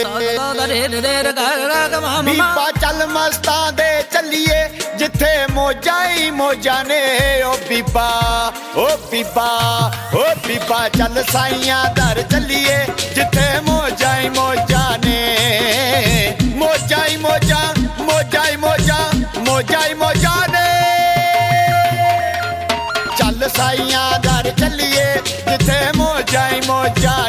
ਬੀਬਾ ਚੱਲ ਮਸਤਾਂ ਦੇ ਚੱਲੀਏ ਜਿੱਥੇ ਮੌਜਾਂ ਹੀ ਮੌਜਾਂ ਨੇ। ਓ ਬੀਬਾ ਓ ਬੀਬਾ ਓ ਬੀਬਾ ਚੱਲ ਸਾਈਆਂ ਦਰ ਚੱਲੀਏ ਜਿੱਥੇ ਮੌਜਾਂ ਹੀ ਮੌਜਾਂ ਨੇ। ਮੌਜਾਂ ਹੀ ਮੌਜਾਂ ਮੌਜਾਂ ਹੀ ਮੌਜਾਂ ਮੌਜਾਂ ਹੀ ਮੌਜਾਂ ਨੇ। ਚੱਲ ਸਾਈਆਂ ਦਰ ਚੱਲੀਏ ਜਿੱਥੇ ਮੌਜਾਂ ਹੀ ਮੌਜਾਂ